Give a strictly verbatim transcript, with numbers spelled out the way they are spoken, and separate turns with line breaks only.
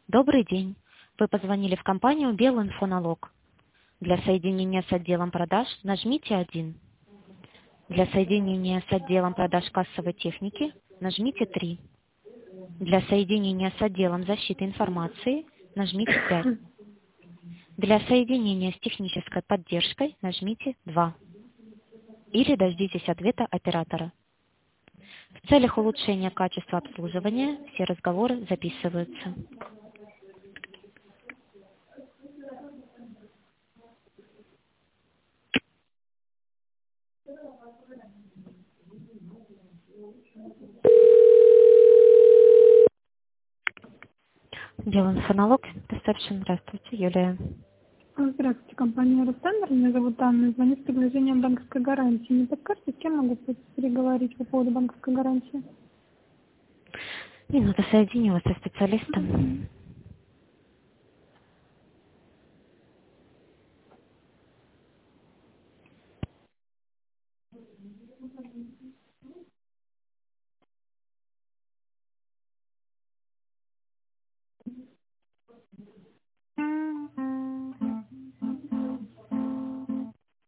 Добрый день. Вы позвонили в компанию Белинфоналог. Для соединения с отделом продаж нажмите один. Для соединения с отделом продаж кассовой техники нажмите три. Для соединения с отделом защиты информации нажмите пять. Для соединения с технической поддержкой нажмите два. Или дождитесь ответа оператора. В целях улучшения качества обслуживания все разговоры записываются. Белинфоналог. Ресепшн. Здравствуйте, Юлия.
Здравствуйте, компания «Ростендер». Меня зовут Анна. Звоню с предложением банковской гарантии. Не подскажете, с кем могу переговорить по поводу банковской гарантии?
Минута, соединю вас со специалистом.